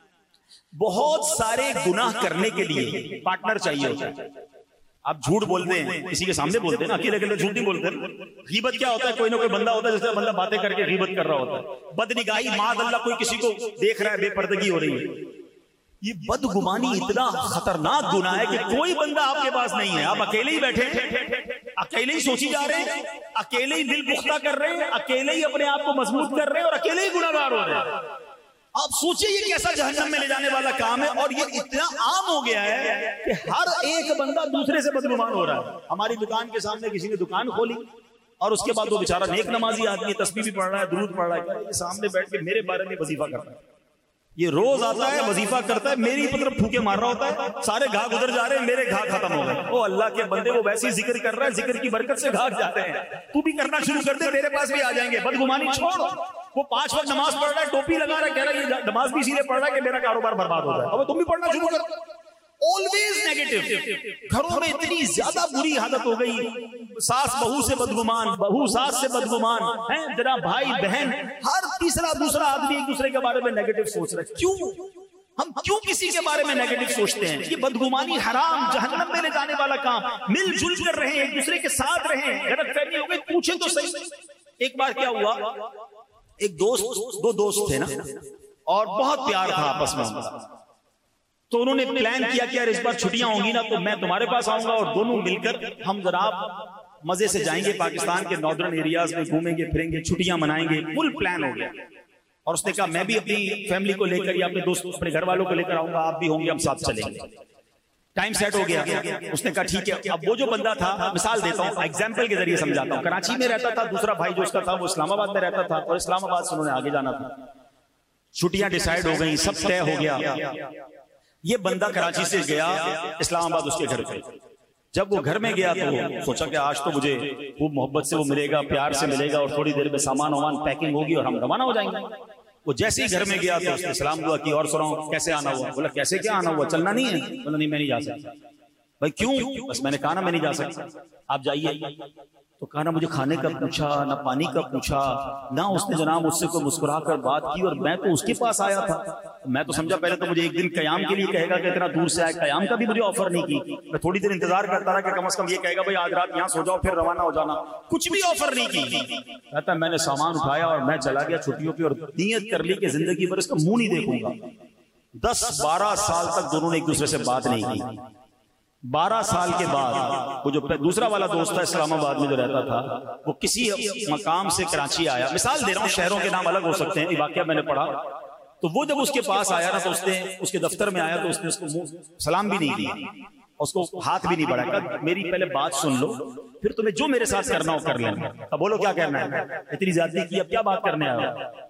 बहुत सारे गुनाह करने के लिए पार्टनर चाहिए होता है। आप झूठ बोलते हैं, किसी के सामने बोलते हैं ना, अकेले अकेले झूठ नहीं बोलते। गीबत क्या होता है, कोई ना कोई बंदा होता है जिससे बंदा बातें करके गीबत कर रहा होता है। बदनिगाही, माद अल्लाह, कोई किसी को देख रहा है, बेपर्दगी हो रही है। ये बदगुमानी इतना खतरनाक गुनाह है कि कोई बंदा आपके पास नहीं है, आप अकेले ही बैठे, अकेले ही सोची जा रहे हैं, अकेले ही दिल पुख्ता कर रहे हैं, अकेले ही अपने आप को मजबूत कर रहे हैं और अकेले ही गुनाहगार हो रहे हैं। आप सोचिए ये कैसा जहन्नम में ले जाने वाला काम है। और ये इतना आम हो गया है कि हर एक बंदा दूसरे से बदगुमान हो रहा है। हमारी दुकान के सामने किसी ने दुकान खोली और उसके बाद वो बेचारा नेक नमाजी आदमी, तस्बीह भी पढ़ रहा है, दुरूद पढ़ रहा है, सामने बैठ के मेरे बारे में वजीफा करता है। ये रोज आता है, वजीफा करता है, मेरी तरफ फूके मार रहा होता है, सारे घाव उधर जा रहे हैं, मेरे घाव खत्म हो गए। ओ अल्लाह के बंदे, वो वैसे ही जिक्र कर रहा है, जिक्र की बरकत से घाव जाते हैं, तू भी करना शुरू कर दे, तेरे पास भी आ जाएंगे। बदगुमानी छोड़, वो 5 वक्त नमाज पढ़ रहा है, टोपी लगा रहा है, कह रहा है ये नमाज भी इसीलिए पढ़ रहा है कि मेरा कारोबार बर्बाद हो जाए। अब तुम भी पढ़ना शुरू कर। Always negative. घरों में इतनी ज्यादा बुरी हालत हो गई, सास बहू से बदगुमान, बहू सास से बदगुमान है, जरा भाई बहन, हर तीसरा दूसरा आदमी एक दूसरे के बारे में नेगेटिव सोच रहा है। क्यों? हम क्यों किसी के बारे में नेगेटिव सोचते हैं? ये बदगुमानी हराम, जहन्नम में ले जाने वाला काम। मिलजुल कर रहे, एक दूसरे के साथ रहे, गलतफहमी हो गई, पूछे तो सही। एक बार क्या हुआ, एक दोस्त, 2 दोस्त थे ना, और बहुत प्यार था आपस में, तो उन्होंने प्लान किया कि यार इस बार छुट्टियां होंगी ना तो मैं तुम्हारे पास आऊंगा और दोनों मिलकर हम जनाब मजे से जाएंगे पाकिस्तान के नॉर्दर्न एरियाज में, घूमेंगे फिरेंगे, छुट्टियां मनाएंगे, फुल प्लान हो गया। और उसने कहा मैं भी अपनी फैमिली को लेकर या अपने दोस्तों अपने घर वालों को लेकर आऊंगा, आप भी होंगे, हम साथ चलेंगे। टाइम सेट हो गया। उसने कहा ठीक है। अब वो जो बंदा था, मिसाल देता हूँ, एग्जाम्पल के जरिए समझाता हूँ, कराची में रहता था, दूसरा भाई जो उसका था वो इस्लामाबाद में रहता था, और इस्लामाबाद से उन्होंने आगे जाना था। छुट्टियां डिसाइड हो गई, सब तय हो गया। ये बंदा कराची से गया इस्लामाबाद उसके घर पे। जब वो घर में गया तो सोचा कि आज तो मुझे खूब मोहब्बत से वो मिलेगा, प्यार से मिलेगा, और थोड़ी देर में सामान वामान पैकिंग होगी और हम रवाना हो जाएंगे। वो जैसे ही घर में गया तो उसने सलाम दुआ की, और सुनाओ कैसे आना हुआ? बोला कैसे क्या आना हुआ, चलना नहीं है? बोला नहीं मैं नहीं जा सकता। भाई क्यों? बस मैंने कहा ना मैं नहीं जा सकता, आप जाइए। तो कहा ना मुझे खाने का पूछा, ना पानी का पूछा, ना उसने जनाब मुझसे कोई मुस्कुरा कर बात की, और मैं तो उसके पास आया था। मैं तो समझा पहले तो मुझे एक दिन कयाम के लिए कहेगा कि इतना दूर से आया, कयाम का भी मुझे ऑफर नहीं की। मैं थोड़ी देर इंतजार करता रहा कि कम से कम ये कहेगा भाई आज रात यहाँ सो जाओ फिर रवाना हो जाना, कुछ भी ऑफर नहीं की। कहता मैंने सामान उठाया और मैं चला गया छुट्टियों की, और नियत कर ली कि जिंदगी भर इसका मुंह नहीं देखूंगा। 10-12 साल तक दोनों ने एक दूसरे से बात नहीं की। 12 साल के बाद वो जो दूसरा वाला दोस्त था इस्लामाबाद में जो रहता था, वो किसी मकाम से कराची आया। मिसाल दे रहा हूँ, शहरों के नाम अलग हो सकते हैं, ये वाकया मैंने पढ़ा। तो वो जब उसके पास आया ना, तो उसने उसके दफ्तर में आया तो उसने उसको सलाम भी नहीं दिया, उसको हाथ भी नहीं बढ़ाया। मेरी पहले बात सुन लो, फिर तुम्हें जो मेरे साथ करना हो कर लेना। अब बोलो क्या करना है? इतनी ज्यादती की, अब क्या बात करने आया?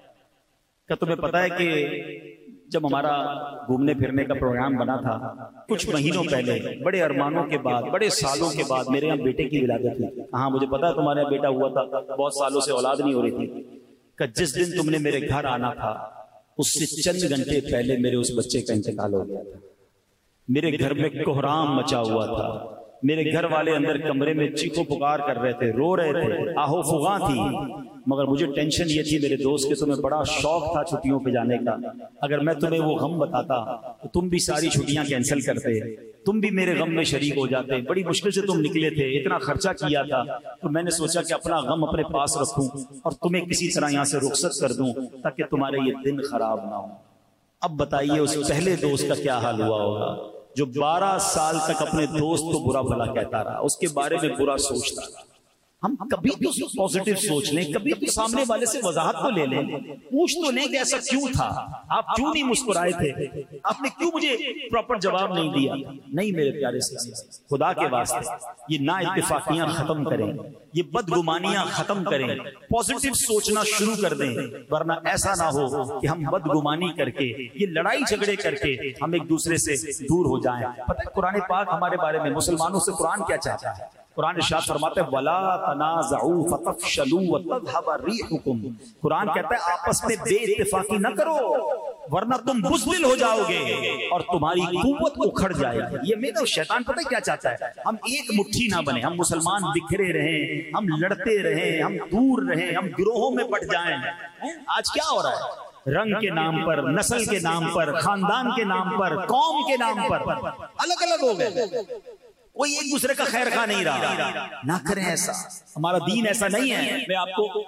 क्या तुम्हें पता है कि जब हमारा घूमने फिरने का प्रोग्राम बना था कुछ महीनों पहले, बड़े अरमानों के बाद, बड़े सालों के बाद मेरे यहाँ बेटे की विलादत हुई। हाँ मुझे पता है तुम्हारे यहाँ बेटा हुआ था, बहुत सालों से औलाद नहीं हो रही थी। कि जिस दिन तुमने मेरे घर आना था उससे चंद घंटे पहले मेरे उस बच्चे का इंतकाल हो गया था। मेरे घर में कोहराम मचा हुआ था, मेरे घर वाले अंदर कमरे में चीखो पुकार कर रहे थे, रो रहे थे, आहो फुगा थी। मगर मुझे टेंशन ये थी मेरे दोस्त के, तुम्हें बड़ा शौक था छुट्टियों पे जाने का, अगर मैं तुम्हें वो गम बताता तो तुम भी सारी छुट्टियां कैंसिल करते, तुम भी मेरे गम में शरीक हो जाते। बड़ी मुश्किल से तुम निकले थे, इतना खर्चा किया था, तो मैंने सोचा कि अपना गम अपने पास रखूं और तुम्हें किसी तरह यहाँ से रुखसत कर दूं ताकि तुम्हारे ये दिन खराब ना हो। अब बताइए उस पहले दोस्त का क्या हाल हुआ होगा जो 12 साल तक अपने दोस्त को बुरा भला कहता रहा, उसके बारे में बुरा सोचता रहा। हम कभी तो पॉजिटिव सोच लें, कभी तो सामने वाले से वजाहत तो ले लें, पूछ तो लें कि ऐसा क्यों था, आप क्यों नहीं मुस्कुराए थे, आपने क्यों मुझे प्रॉपर जवाब नहीं दिया। नहीं मेरे प्यारे से, खुदा के वास्ते ये ना इत्तेफाकियां खत्म करें, ये बदगुमानियां खत्म करें, पॉजिटिव सोचना शुरू कर दें, वरना ऐसा ना हो कि हम बदगुमानी करके, ये लड़ाई झगड़े करके हम एक दूसरे से दूर हो जाएं। पता है कुरान पाक हमारे बारे में, मुसलमानों से कुरान क्या चाहता है? कुरान इरशाद फरमाता है वला तनाज़उ फतफशलू वतज़हब रिहुकुम। कुरान कहता है आपस में बेइत्तेफाकी न करो वरना तुम बुज़दिल हो जाओगे और तुम्हारी कुव्वत उखड़ जाएगी। ये मेरा शैतान पता है क्या चाहता है? हम एक मुट्ठी ना बने, हम मुसलमान बिखरे रहें, हम लड़ते रहें, हम दूर रहें, हम गिरोहों में बट जाएं। आज क्या हो रहा है? रंग के नाम पर, नस्ल के नाम पर, खानदान के नाम पर, कौम के नाम पर अलग अलग हो गए, कोई एक दूसरे का खैर खा नहीं रहा। ना करें ऐसा, हमारा दीन ऐसा नहीं है। मैं आपको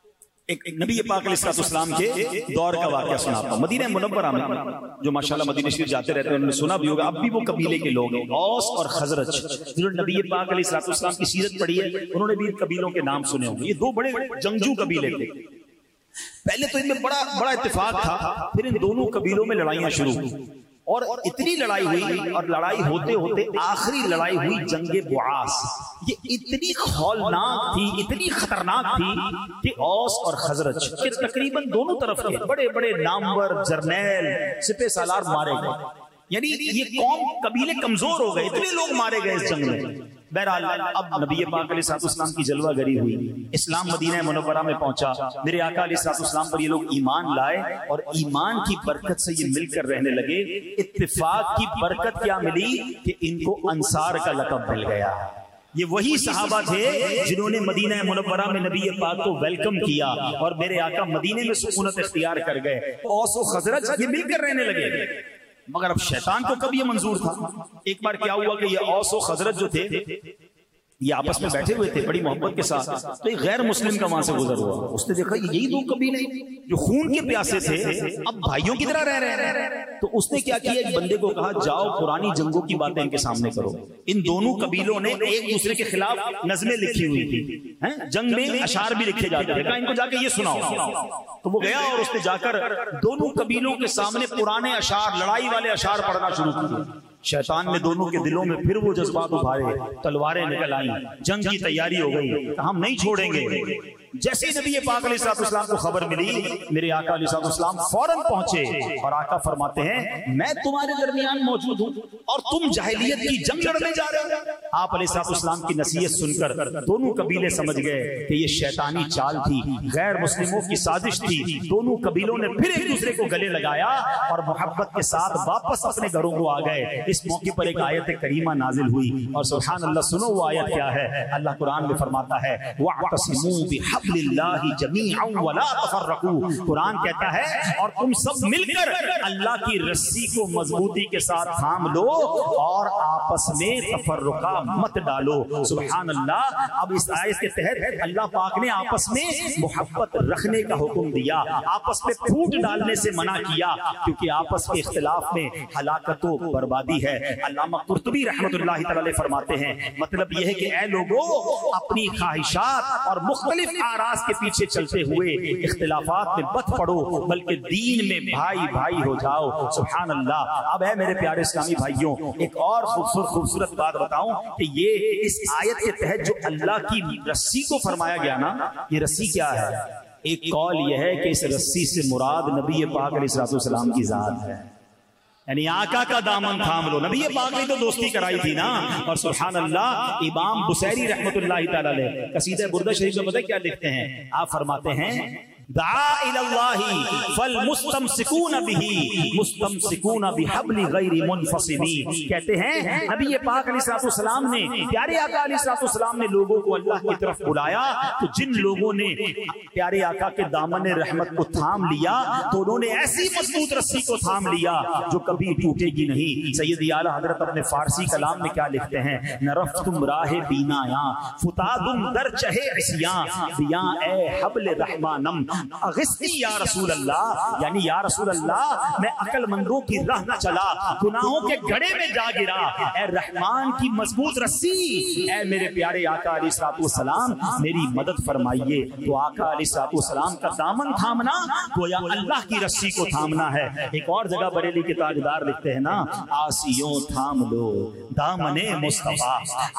एक नबी पाक अलैहिस्सलाम के दौर का वाकया सुनाता हूँ। मदीना मुनव्वरा में जो माशाल्लाह मदीना शरीफ जाते रहते हैं, उन्होंने सुना भी होगा, अब भी वो कबीले के लोग हैं, औस और खजरज, जिन्होंने नबी पाक अलैहिस्सलाम की सीरत पढ़ी है, उन्होंने भी कबीलों के नाम सुने होंगे। ये दो बड़े जंगजू कबीले थे। पहले तो इनमें बड़ा बड़ा इत्तेफाक था, फिर इन दोनों कबीलों में लड़ाइयां शुरू हुई और इतनी लड़ाई हुई, और लड़ाई होते होते आखिरी लड़ाई हुई जंगे बुआस। ये इतनी खौलनाक थी, इतनी खतरनाक थी कि औस और खजरज के तकरीबन दोनों तरफ के बड़े बड़े नामवर जर्नैल सिपह सालार मारे गए। यानी ये कौम कबीले कमजोर हो गए, इतने लोग मारे गए इस जंग में। बहरहाल अब नबी पाक अलैहिस्सलाम की जलवागरी हुई, इस्लाम मदीना मुनव्वरा में पहुंचा, मेरे आका अलैहिस्सलाम पर ये लोग ईमान लाए और ईमान की बरकत से ये मिलकर रहने लगे। इत्तिफाक की बरकत क्या मिली कि इनको अंसार का लक़ब मिल गया। ये वही सहाबा थे जिन्होंने मदीना मुनव्वरा में नबी पाक को वेलकम किया और मेरे आका मदीने में सुकूनत इख्तियार कर गए। औस और खजरज ये मिलकर रहने लगे। मगर अब शैतान को कब ये मंजूर था? एक बार क्या हुआ कि ये औस और खजरज जो थे ये आपस में बैठे हुए थे बड़ी मोहब्बत के साथ, तो एक गैर मुस्लिम का वहां से गुजर हुआ। उसने देखा यही दो कबीले जो खून के प्यासे थे अब भाइयों की तरह रह रहे हैं। तो उसने क्या किया, एक बंदे को कहा जाओ पुरानी जंगों की बातें इनके सामने करो। इन दोनों कबीलों ने एक दूसरे के खिलाफ नज़में लिखी हुई थी, हैं? जंग में अशार भी लिखे जाते थे, कहा इनको जाके ये सुनाओ। तो वो गया और उसने जाकर दोनों कबीलों के सामने पुराने अशार, लड़ाई वाले अशार पढ़ना शुरू किए। शैतान ने दोनों के दिलों में फिर वो जज्बात उभारे, तलवारें निकल आई, जंग की तैयारी हो गई, हम नहीं छोड़ेंगे। जैसे ही नबी पाक अलैहिस्सलाम को खबर मिली, मेरे आका अलैहिस्सलाम फौरन पहुंचे और आका फरमाते हैं मैं तुम्हारे दरमियान मौजूद हूं और तुम जाहिलियत की जंग लड़ने जा रहे हो। आप अलैहिस्सलाम की नसीहत सुनकर दोनों कबीले समझ गए कि ये शैतानी चाल थी, गैर मुस्लिमों की साजिश थी। दोनों कबीलों ने फिर एक दूसरे को गले लगाया और मोहब्बत के साथ वापस अपने घरों को आ गए। इस मौके पर एक आयत करीमा नाजिल हुई और सुभान अल्लाह, सुनो वो आयत क्या है। अल्लाह कुरान में फरमाता है वअतसिमू बिहब्लिल्लाहि जमीअन वला तफर्रकू। कुरान कहता है और तुम सब मिलकर अल्लाह की रस्सी को मजबूती के साथ थाम लो और आपस में तफर्रुका मत डालो। सुभान अल्लाह। अब इस आयत के तहत अल्लाह पाक ने आपस में मोहब्बत रखने का हुक्म दिया, आपस में फूट डालने से मना किया, क्योंकि आपस के इख्तिलाफ में हलाकत व बर्बादी है। अल्लामा कुर्तुबी रहमतुल्लाहि तआला फरमाते हैं मतलब यह है कि ऐ लोगों, अपनी ख्वाहिशात और मुख्तलिफ आराज़ के पीछे चलते हुए इख्तिलाफात में मत पड़ो, बल्कि दीन में भाई भाई हो जाओ। सुभान अल्लाह। अब है मेरे प्यारे इस्लामी भाइयों, एक और खूबसूरत बात बताऊं कि ये इस आयत के तहत जो अल्लाह की रस्सी को फरमाया गया ना, ये रस्सी क्या है? एक कौल यह है कि इस रस्सी से मुराद नबी पाक अलैहिस्सलाम की जात है, यानी आका का दामन थाम लो। नबी पाक ने तो दोस्ती कराई थी ना। और सुभान अल्लाह, इमाम बुसैरी रहमतुल्लाहि तआला अलैह कसीदा बुर्दा शरीफ में पता क्या लिखते हैं? आप फरमाते हैं दआ इलल्लाहि फल मुस्तमसिकून बिही मुस्तमसिकून बिहब्लि गैरि मुनफसिमी। कहते हैं नबी पाक अलैहिस्सलाम ने, प्यारे आका अलैहिस्सलाम ने लोगों को अल्लाह की तरफ बुलाया, तो जिन लोगों ने प्यारे आका के दामन रहमत को थाम लिया तो उन्होंने ऐसी मजबूत रस्सी को थाम लिया जो कभी टूटेगी नहीं। सैयदी आला हजरत अपने फारसी कलाम में क्या लिखते हैं? नरफ्तुम राहे बीनाया फुतादुम दर चहे इस्यां बिया ए हब्ल रहमानम अगिस्ती या रसूल अल्लाह। यानी या रसूल अल्लाह, मैं अक्लमंदों की राह न चला, गुनाहों के गड्ढे में जा गिरा, ए रहमान की मजबूत रस्सी, ए मेरे प्यारे आका अलैहिस्सलाम मेरी मदद फरमाइए। तो आका अलैहिस्सलाम का दामन थामना गोया अल्लाह की रस्सी को थामना है। एक और जगह बरेली के ताजदार लिखते हैं ना, आसियों थाम लो दामने मुस्तफा,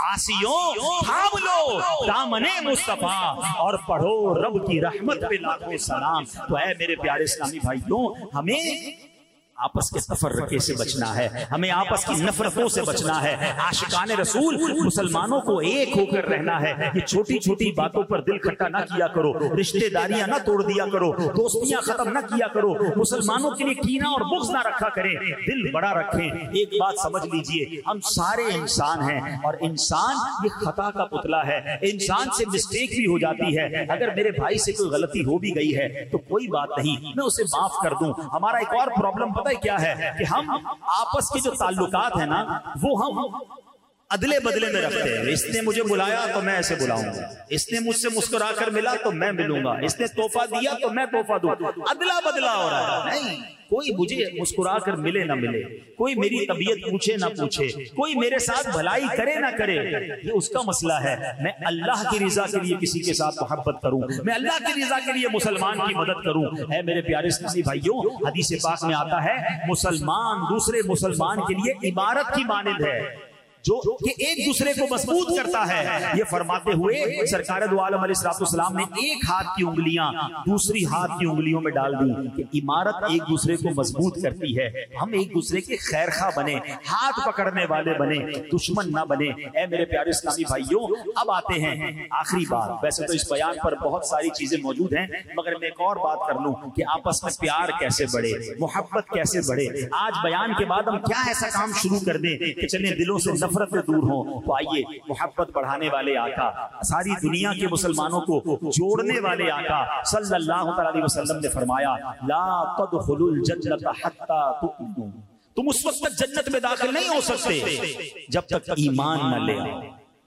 आसियों थाम लो दामने मुस्तफा और पढ़ो रब की रहमत पे लाखों सलाम। तो है मेरे प्यारे इस्लामी भाइयों, हमें आपस के तफर्रके से बचना है, हमें आपस की नफरतों से बचना है। आशिकाने रसूल मुसलमानों को एक होकर रहना है। ये छोटी छोटी बातों पर दिल खट्टा ना किया करो, रिश्तेदारियां ना तोड़ दिया करो, दोस्तियां खत्म ना किया करो, मुसलमानों के लिए कीना और बुग़्ज़ ना रखा करें, दिल बड़ा रखें। एक बात समझ लीजिए, हम सारे इंसान हैं और इंसान ये खता का पुतला है, इंसान से मिस्टेक भी हो जाती है। अगर मेरे भाई से कोई गलती हो भी गई है तो कोई बात नहीं, मैं उसे माफ कर दूं। हमारा एक और प्रॉब्लम क्या है कि हम आपस के जो ताल्लुकात है ना, वो हम अदले बदले में रखते हैं। इसने मुझे बुलाया तो मैं ऐसे बुलाऊंगा, इसने मुझसे मुस्कुरा कर मिला तो मैं मिलूंगा, इसने तोहफा दिया तो मैं तोहफा दूं। अदला बदला हो रहा है। नहीं, कोई मुझे मुस्कुरा कर मिले ना मिले, कोई मेरी तबीयत पूछे ना पूछे, कोई मेरे साथ भलाई करे ना करे, ये उसका मसला है। मैं अल्लाह की रिजा के लिए किसी के साथ मोहब्बत करूं, मैं अल्लाह की रिजा के लिए मुसलमान की मदद करूं। है मेरे प्यारे इस्लामी भाइयों, हदीस पाक में आता है मुसलमान दूसरे मुसलमान के लिए इबारत की मानिंद है जो कि एक दूसरे को मजबूत करता है। ये फरमाते हुए सरकार दो आलम अलैहिस्सलाम ने एक हाथ की उंगलियां दूसरी हाथ की उंगलियों में डाल दी कि इमारत एक दूसरे को मजबूत करती है। हम एक दूसरे के खैरखा बने, हाथ पकड़ने वाले बने, दुश्मन ना बने। ऐ मेरे प्यारे इस्लामी भाइयों, अब आते हैं आखिरी बात। वैसे तो इस बयान पर बहुत सारी चीजें मौजूद हैं, मगर मैं एक और बात कर लूं कि आपस में प्यार कैसे बढ़े, मोहब्बत कैसे बढ़े। आज बयान के बाद हम क्या ऐसा काम शुरू कर दें कि चले दिलों से नफरत दूर हो। तो आइए, मोहब्बत बढ़ाने वाले आका, सारी दुनिया के मुसलमानों को जोड़ने वाले आका सल्लल्लाहु अलैहि वसल्लम ने फरमाया, ला तदखुलुल जन्नत हत्ता तु'मिनू, तुम उस वक्त तक जन्नत में दाखिल नहीं हो सकते जब तक ईमान न ले आओ।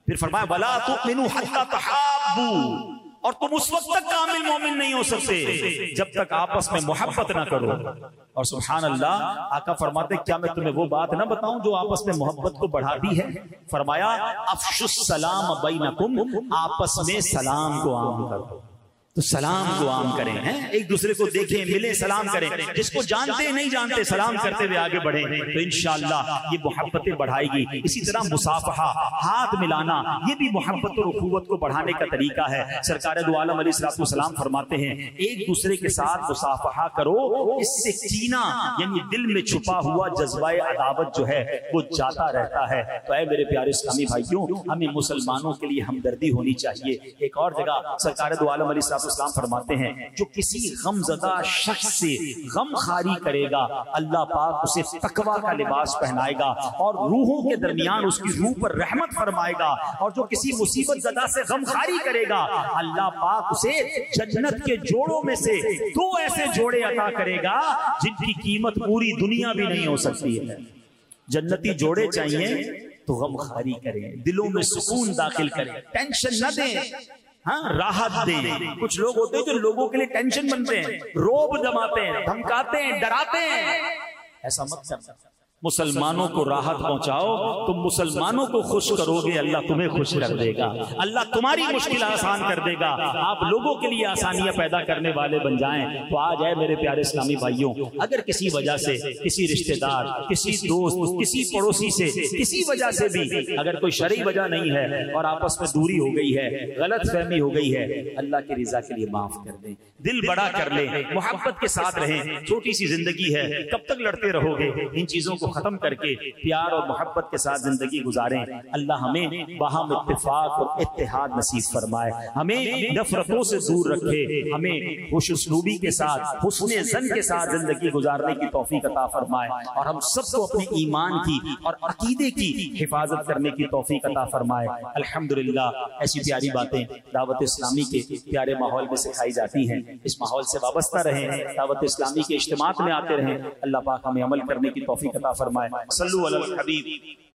फिर फरमाया वला तुमिनु हत्ता तहाब्बू, और तुम उस वक्त तक कामिल मोमिन नहीं हो सकते जब तक आपस में मोहब्बत ना करो। और सुभान अल्लाह, आका फरमाते क्या मैं तुम्हें वो बात ना बताऊं जो आपस में मोहब्बत को बढ़ाती है? फरमाया अफशुस सलाम बैनकुम, आपस में सलाम को आम करो। तो सलाम को आम करें, हैं, एक दूसरे को देखें, मिले, सलाम करें। जिसको जानते नहीं जानते सलाम करते हुए आगे बढ़े तो इंशाअल्लाह ये मोहब्बतें बढ़ाएगी। इसी तरह मुसाफहा, हाथ मिलाना, ये भी मोहब्बत और उखुवत को बढ़ाने का तरीका है। सरकार दो आलम अलैहिस्सलाम फरमाते हैं एक दूसरे के साथ मुसाफहा करो, इससे कीना यानी दिल में छुपा हुआ जज्बा अदावत जो है वो जाता रहता है। तो ऐ मेरे प्यारे इस्लामी भाइयों, हमें मुसलमानों के लिए हमदर्दी होनी चाहिए। एक और जगह सरकार दो आलम अलैहिस्सलाम फरमाते हैं जो किसी गमज़दा शख्स से गम खारी करेगा अल्लाह पाक उसे तकवा का लिबास पहनाएगा और रूहों के दरमियान उसकी रूह पर रहमत फरमाएगा। और जो किसी मुसीबत ज़दा से गम खारी करेगा अल्लाह पाक उसे जन्नत के जोड़ों में से 2 ऐसे जोड़े अता करेगा जिनकी कीमत पूरी दुनिया भी नहीं हो सकती है। जन्नती जोड़े चाहिए तो गम खारी करें, दिलों में सुकून दाखिल करें, टेंशन न दें, हाँ राहत दें। कुछ लोग होते हैं जो लोगों के लिए टेंशन बनते हैं, रोब जमाते हैं, धमकाते हैं, डराते हैं। ऐसा मत करना। मुसलमानों को राहत पहुंचाओ, तुम मुसलमानों को खुश करोगे अल्लाह तुम्हें खुश कर देगा, अल्लाह तुम्हारी मुश्किल आसान कर देगा। आप लोगों के लिए आसानियां पैदा करने वाले बन जाएं। तो आज है मेरे प्यारे इस्लामी भाइयों, अगर किसी वजह से किसी रिश्तेदार, किसी दोस्त, किसी पड़ोसी से किसी वजह से भी अगर कोई शरई वजह नहीं है और आपस में दूरी हो गई है, गलत फहमी हो गई है, अल्लाह की रिजा के लिए माफ कर दें, दिल बड़ा कर ले, मोहब्बत के साथ रहें। छोटी सी जिंदगी है, कब तक लड़ते रहोगे? इन चीजों को खत्म करके प्यार और मोहब्बत के साथ जिंदगी गुजारें। अल्लाह हमें बाहम इत्तेफाक और इत्तेहाद नसीब फरमाए, हमें नफरतों से दूर रखे, हमें खुशउस्लूबी के साथ, हुस्ने ज़न के साथ जिंदगी गुजारने की तौफीक अता फरमाए और हम सबको अपने ईमान की और अकीदे की हिफाजत करने की तौफीक अता फरमाए। अल्हम्दुलिल्लाह, ऐसी प्यारी बातें दावत इस्लामी के प्यारे माहौल में सिखाई जाती हैं। इस माहौल से वाबस्ता रहें, दावत इस्लामी के इज्तिमात में आते रहें। अल्लाह पाक हमें अमल करने की तौफीक अता फरमाए। सल्लु अलल हबीब।